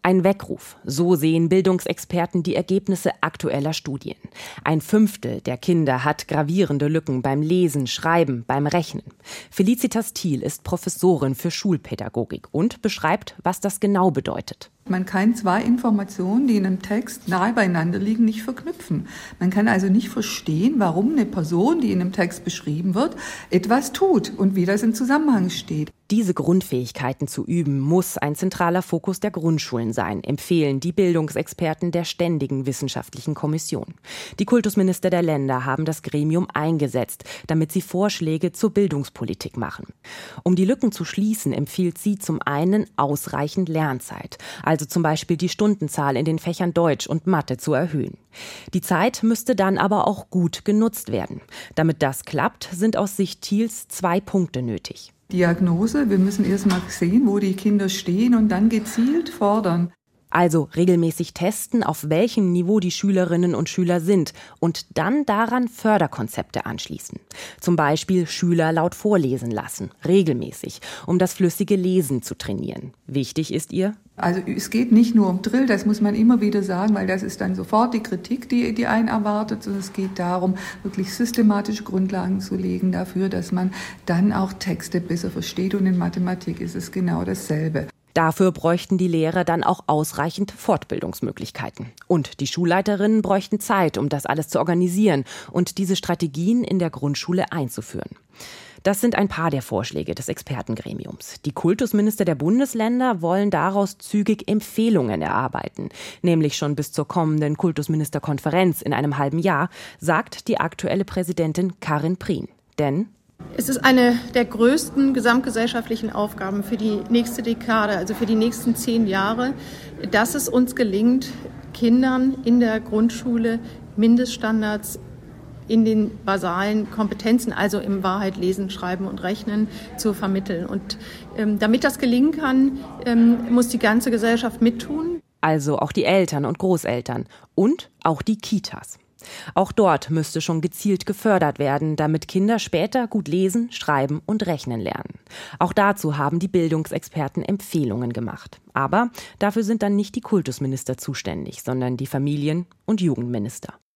Ein Weckruf, so sehen Bildungsexperten die Ergebnisse aktueller Studien. 1/5 der Kinder hat gravierende Lücken beim Lesen, Schreiben, beim Rechnen. Felicitas Thiel ist Professorin für Schulpädagogik und beschreibt, was das genau bedeutet. Man kann zwei Informationen, die in einem Text nahe beieinander liegen, nicht verknüpfen. Man kann also nicht verstehen, warum eine Person, die in einem Text beschrieben wird, etwas tut und wie das im Zusammenhang steht. Diese Grundfähigkeiten zu üben, muss ein zentraler Fokus der Grundschulen sein, empfehlen die Bildungsexperten der Ständigen Wissenschaftlichen Kommission. Die Kultusminister der Länder haben das Gremium eingesetzt, damit sie Vorschläge zur Bildungspolitik machen. Um die Lücken zu schließen, empfiehlt sie zum einen ausreichend Lernzeit, also zum Beispiel die Stundenzahl in den Fächern Deutsch und Mathe zu erhöhen. Die Zeit müsste dann aber auch gut genutzt werden. Damit das klappt, sind aus Sicht Thiels 2 Punkte nötig. Diagnose, wir müssen erst mal sehen, wo die Kinder stehen und dann gezielt fordern. Also regelmäßig testen, auf welchem Niveau die Schülerinnen und Schüler sind und dann daran Förderkonzepte anschließen. Zum Beispiel Schüler laut vorlesen lassen, regelmäßig, um das flüssige Lesen zu trainieren. Wichtig ist ihr: Also es geht nicht nur um Drill, das muss man immer wieder sagen, weil das ist dann sofort die Kritik, die einen erwartet. Und es geht darum, wirklich systematische Grundlagen zu legen dafür, dass man dann auch Texte besser versteht. Und in Mathematik ist es genau dasselbe. Dafür bräuchten die Lehrer dann auch ausreichend Fortbildungsmöglichkeiten. Und die Schulleiterinnen bräuchten Zeit, um das alles zu organisieren und diese Strategien in der Grundschule einzuführen. Das sind ein paar der Vorschläge des Expertengremiums. Die Kultusminister der Bundesländer wollen daraus zügig Empfehlungen erarbeiten. Nämlich schon bis zur kommenden Kultusministerkonferenz in einem halben Jahr, sagt die aktuelle Präsidentin Karin Prien. Denn es ist eine der größten gesamtgesellschaftlichen Aufgaben für die nächste Dekade, also für die nächsten 10 Jahre, dass es uns gelingt, Kindern in der Grundschule Mindeststandards in den basalen Kompetenzen, also in Wahrheit Lesen, Schreiben und Rechnen, zu vermitteln. Und damit das gelingen kann, muss die ganze Gesellschaft mittun. Also auch die Eltern und Großeltern und auch die Kitas. Auch dort müsste schon gezielt gefördert werden, damit Kinder später gut lesen, schreiben und rechnen lernen. Auch dazu haben die Bildungsexperten Empfehlungen gemacht. Aber dafür sind dann nicht die Kultusminister zuständig, sondern die Familien- und Jugendminister.